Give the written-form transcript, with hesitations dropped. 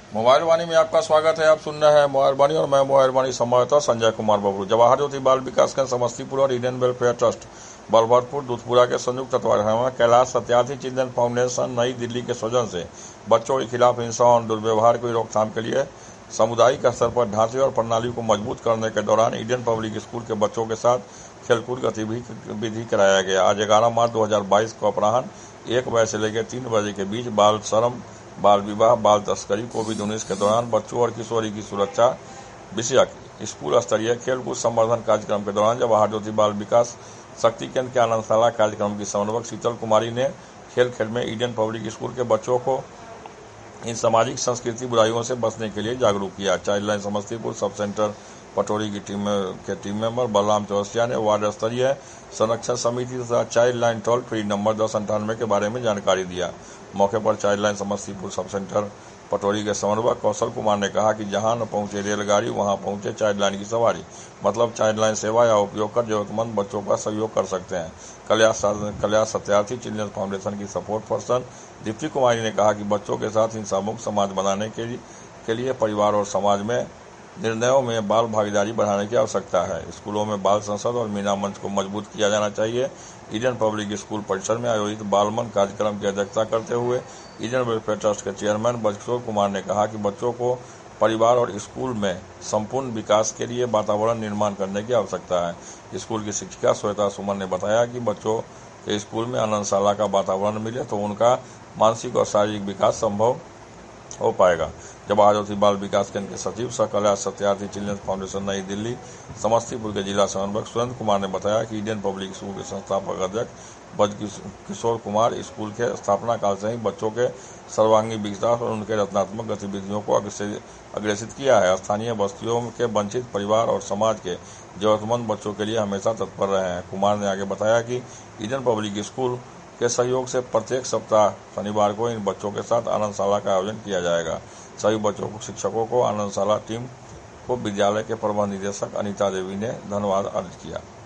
Mobile वाणी में आपका स्वागत है। आप सुन रहे हैं मोबाइल वाणी और मैं मोबाइल वाणी संवाददाता संजय कुमार बबलू। जवाहर ज्योति बाल विकास केंद्र समस्तीपुर और Indian welfare trust Balbhadrapur Dudhpura के संयुक्त तत्वाधान में कैलाश सत्यार्थी चिल्ड्रन फाउंडेशन नई दिल्ली के सौजन से बच्चों के खिलाफ हिंसा और दुर्व्यवहार की रोकथाम के लिए सामुदायिक स्तर पर ढांचे और प्रणाली को मजबूत करने के दौरान इंडियन पब्लिक स्कूल के बच्चों के साथ खेलकूद गतिविधि कराया गया। आज 11 मार्च 2022 को अपराह्न 1 बजे से लेकर 3 बजे के बीच बाल श्रम, बाल विवाह, बाल तस्करी, कोविड-19 के दौरान बच्चों और किशोरी की सुरक्षा विषयक स्कूल स्तरीय खेलकूद संवर्धन कार्यक्रम के दौरान जवाहर ज्योति बाल विकास शक्ति केंद्र के आनंदशाला कार्यक्रम की समन्वयक शीतल कुमारी ने खेल खेल में इंडियन पब्लिक स्कूल के बच्चों को इन सामाजिक संस्कृति बुराइयों से बचने के लिए जागरूक किया। Childline Samastipur sub centre Patori की टीम मेंबर बलराम चौरसिया ने वार्ड स्तरीय संरक्षण समिति तथा चाइल्डलाइन टोल फ्री नंबर 1098 के बारे में जानकारी दिया। मौके पर Childline Samastipur sub centre Patori के समन्वयक कौशल कुमार ने कहा कि जहां न पहुंचे रेलगाड़ी वहां पहुंचे चाइल्डलाइन की सवारी, मतलब चाइल्डलाइन सेवा या उपयोग कर जरूरतमंद बच्चों का सहयोग कर सकते हैं। कैलाश सत्यार्थी चिल्ड्रन फाउंडेशन की सपोर्ट पर्सन दीप्ति कुमारी ने कहा कि बच्चों के साथ हिंसा मुक्त समाज बनाने के लिए परिवार और समाज में निर्णयों में बाल भागीदारी बढ़ाने की आवश्यकता है। स्कूलों में बाल संसद और मीना मंच को मजबूत किया जाना चाहिए। इंडियन पब्लिक स्कूल परिसर में आयोजित बालमन कार्यक्रम की अध्यक्षता करते हुए इंडियन वेलफेयर ट्रस्ट के चेयरमैन बजकिशोर कुमार ने कहा कि बच्चों को परिवार और स्कूल में संपूर्ण विकास के लिए वातावरण निर्माण करने की आवश्यकता है। स्कूल की शिक्षिका श्वेता सुमन ने बताया कि बच्चों के स्कूल में आनंदशाला का वातावरण मिले तो उनका मानसिक और शारीरिक विकास संभव हो पाएगा। जवाहर ज्योति बाल विकास केंद्र के सचिव सह कैलाश सत्यार्थी चिल्ड्रन फाउंडेशन नई दिल्ली समस्तीपुर के जिला समन्वयक सुरेंद्र कुमार ने बताया कि इंडियन पब्लिक स्कूल के संस्थापक अध्यक्ष बजकिशोर कुमार स्कूल के स्थापना काल से ही बच्चों के सर्वांगीण विकास और उनके रचनात्मक गतिविधियों को अग्रेसित किया है। स्थानीय बस्तियों के वंचित परिवार और समाज के जरूरतमंद बच्चों के लिए हमेशा तत्पर रहे हैं। कुमार ने आगे बताया कि इंडियन पब्लिक स्कूल के सहयोग से प्रत्येक सप्ताह शनिवार को इन बच्चों के साथ आनंदशाला का आयोजन किया जाएगा। सभी बच्चों को शिक्षकों को आनंदशाला टीम को विद्यालय के प्रबंध निदेशक अनीता देवी ने धन्यवाद अर्पित किया।